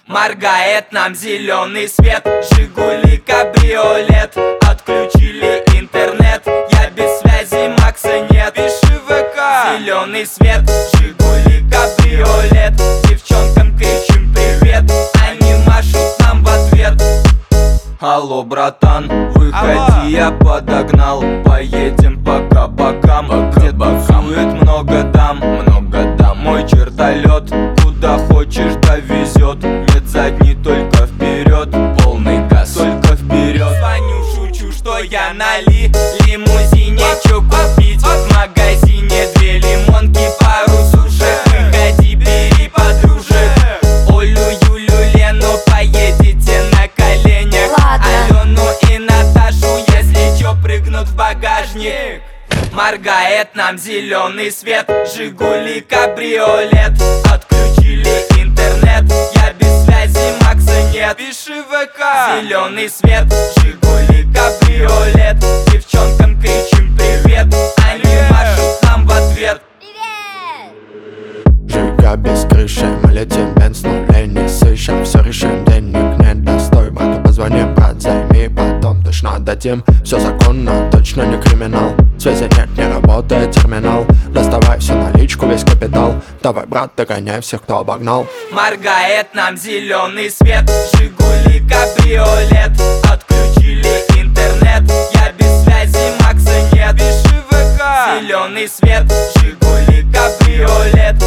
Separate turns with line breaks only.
Моргает нам зеленый свет, Жигули кабриолет. Отключили интернет, я без связи, Макса нет. Пиши ВК. Зеленый свет, Жигули кабриолет. Девчонкам кричим привет, они машут нам в ответ. Алло, братан, выходи, я подогнал. Поедем пока бокам, где бахует много дам. Мой чертолет куда хочешь довезет. Нет задней, только вперед, полный газ, только вперед. Звоню, шучу, что я на лимузине. Чё купить в магазине? 2 лимонки, пару сушек. Выходи, бери подружек. Олю, Юлю, Лену, поедете на коленях. Алену и Наташу, если чё, прыгнут в багажник. Моргает нам зеленый свет, Жигули кабриолет. Отключили интернет, я без связи, Макса нет. Пиши ВК. Зеленый свет, Жигули кабриолет. Девчонкам кричим привет, они машут нам в ответ.
Жига без крыши, мы летим, бенз нулей не сыщем. Все решим, денег нет, достой, брату позвоним, брат, займи, потом точно дадим. Все законно, точно не криминал. Связи нет, не работает терминал. Доставай всю наличку, весь капитал. Давай, брат, догоняй всех, кто обогнал.
Моргает нам зеленый свет, Жигули кабриолет. Отключили интернет, я без связи, Макса нет. Пиши ВК. Зеленый свет, Жигули кабриолет.